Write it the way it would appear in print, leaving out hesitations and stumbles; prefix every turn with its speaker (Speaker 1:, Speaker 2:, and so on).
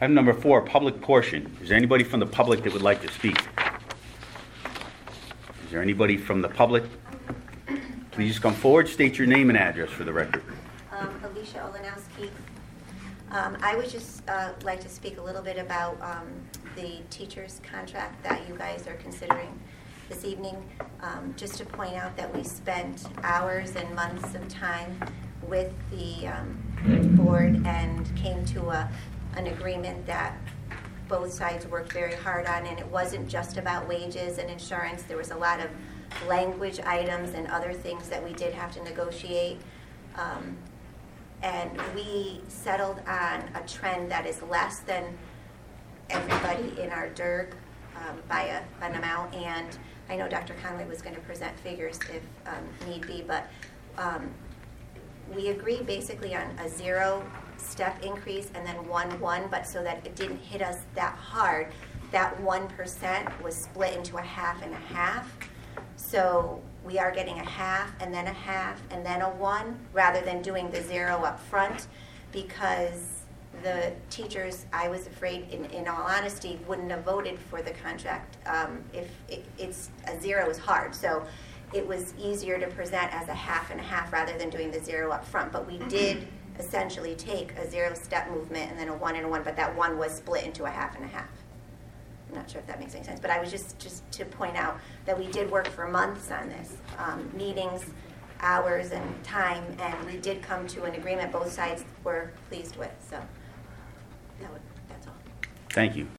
Speaker 1: Item number 4, public portion. Is there anybody from the public that would like to speak? Is there anybody from the public? Please come forward, state your name and address for the record.
Speaker 2: Alicia Olenowski. I would just like to speak a little bit about the teacher's contract that you guys are considering this evening. Just to point out that we spent hours and months of time with the board and came to an agreement that both sides worked very hard on, and it wasn't just about wages and insurance. There was a lot of language items and other things that we did have to negotiate. And we settled on a trend that is less than everybody in our DIRG by an amount. And I know Dr. Conway was going to present figures if need be, but we agreed basically on a 0-step increase and then 1-1, but so that it didn't hit us that hard, that 1% was split into a half and a half. So we are getting a half and then a half and then a 1 rather than doing the 0 up front, because the teachers, I was afraid, in all honesty, wouldn't have voted for the contract. If it's a 0 is hard, so it was easier to present as a half and a half rather than doing the 0 up front. But we did essentially take a 0-step movement and then a 1 and a 1, but that 1 was split into a half and a half. I'm not sure if that makes any sense, but I was just to point out that we did work for months on this, meetings, hours, and time, and we did come to an agreement both sides were pleased with. So that's all.
Speaker 1: Thank you.